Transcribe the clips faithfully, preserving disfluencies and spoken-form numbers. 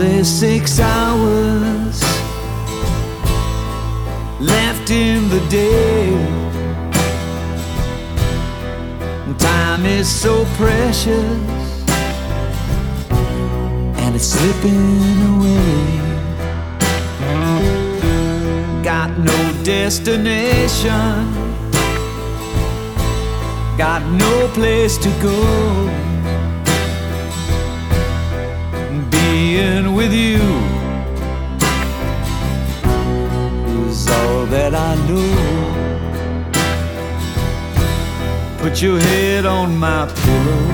There's six hours left in the day. Time is so precious, and it's slipping away. Got no destination, got no place to go. Being with you is all that I know. Put your head on my pillow,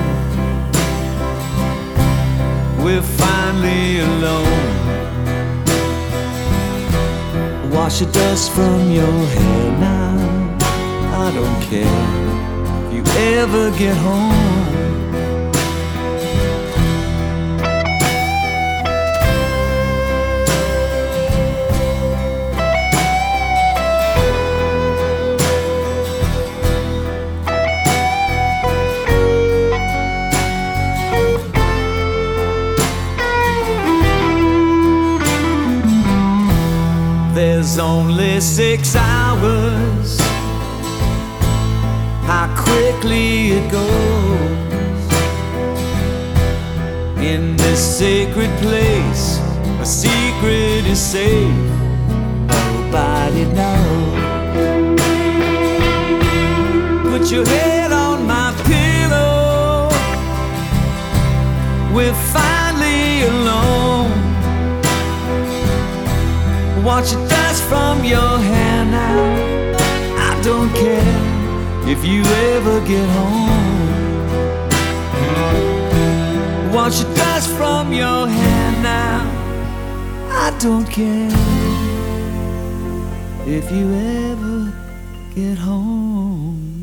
we're finally alone. Wash the dust from your hair now, I don't care if you ever get home. There's only six hours, how quickly it goes. In this sacred place, a secret is safe, nobody knows. Put your head on my pillow, we're finally alone. Watch the dust from your hair now, I don't care if you ever get home. Watch the dust from your hair now, I don't care if you ever get home.